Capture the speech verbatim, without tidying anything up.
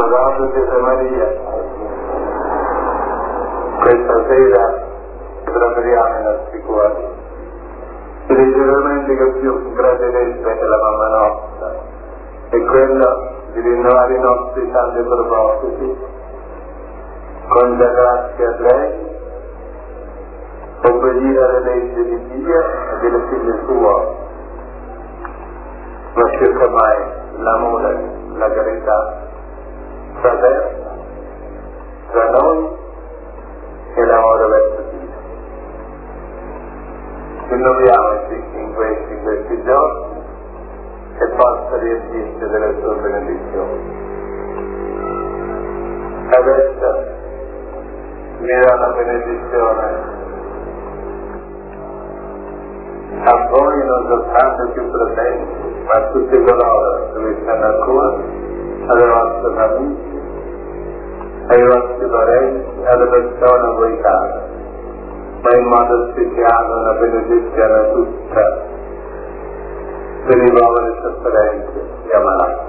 Gaudete Maria. Questa sera prepariamo i nostri cuori. Il rigeneramento che più gradireste è la mamma nostra, è quello di rinnovare i nostri santi propositi, consacrarsi a lei, obbedire alle leggi di Dio e delle figlie sue, ma cerca mai l'amore, la carità fraterna tra noi e l'amore verso Dio. Innoviamoci in questi, in questi giorni e possa riempirci delle sue benedizioni. Adesso mi dà la benedizione a voi, non soltanto più presenti, ma a tutti coloro che vi stanno a cuore, alle vostre famiglie, ai vostri parenti, alle persone a voi care, ma in modo speciale una benedizione a tutta per i poveri sofferenti e ammalati.